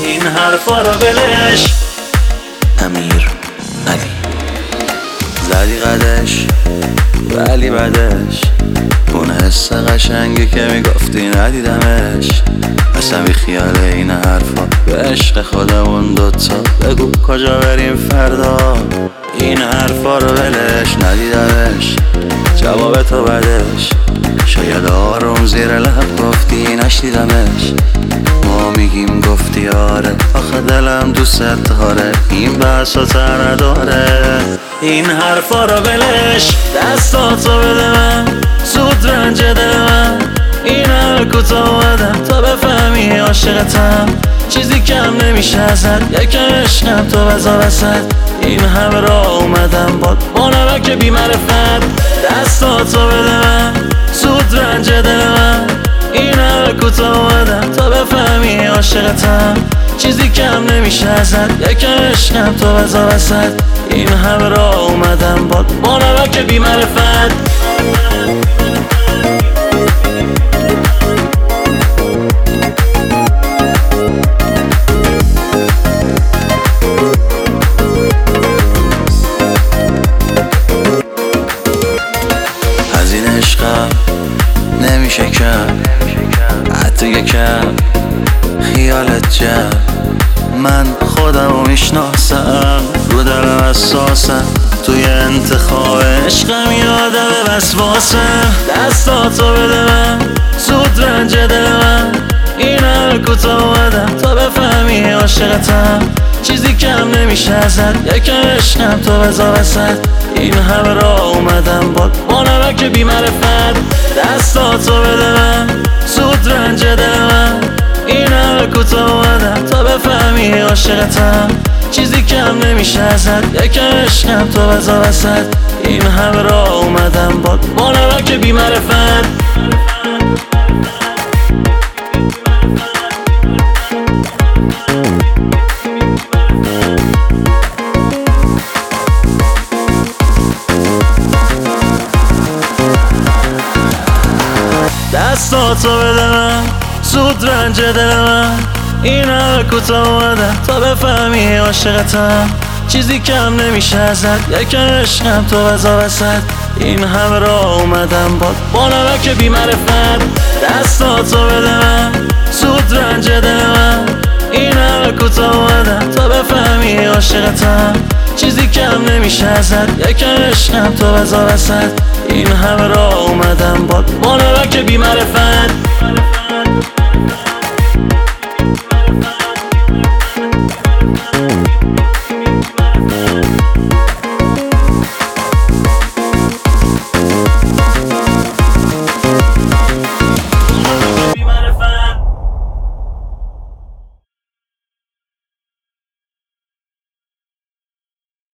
این حرفا رو ولش. امیر علی زدی قدش ولی بعدش اون حس قشنگی که میگفتی ندیدمش. اصلا بی خیال این حرفا به عشق خودمون دوتا بگو کجا بریم فردا. این حرفا رو ولش ندیدمش جواب تو بعدش. شاید آروم زیر لب گفتی نشنیدمش. ما میگیم گفتی آره آخه دلم دوست داره این بحثا تر نداره. این حرفا رو ولش دستاتو بده من زود رنج دل من. این همه کوتاه اومدم تا بفهمی عاشقتم. چیزی کم نمیشه ازت یکم عشقم تو بزا وسط. این همه راه اومدم با نمک بی معرفت. دستاتو بده من زود رنج دل من. این همه کوتاه اومدم تا بفهمی عاشقتم. چیزی کم نمیشه ازت یکم عشقم تو بزا وسط. این همه راه اومدم با نمک بی معرفت. از این عشقم نمیشه کم حتی یکم خیالت جمع. من خودم رو میشناسم رو دلم اساسم توی انتخاب عشقم یادم وسواسم. دستاتو بده من زود رنج دل من. این همه کوتاه اومدم تا بفهمی عاشقتم. چیزی کم نمیشه ازت یکم عشقم تو بزا وسط. این همه راه اومدم با نمک بی معرفت. دستاتو بده من زود رنج دل من. این همه کوتاه اومدم تا بفهمی عاشقتم. چیزی کم نمیشه ازت یکم عشقم تو بزا وسط. این همه راه اومدم با نمک بی معرفت. دستاتو بده من زود رنج دل من. این همه کوتاه اومدم تا بفهمی عاشقتم. چیزی کم نمیشه ازت یکم عشقم تو بزا وسط. این همه راه اومدم با نمک بی معرفت. دستاتو بده من زود رنج دل من. این همه کوتاه اومدم تا بفهمی عاشقتم. چیزی کم نمیشه ازت یکم عشقم تو بزا وسط. این همه راه اومدم با نمک بی معرفت.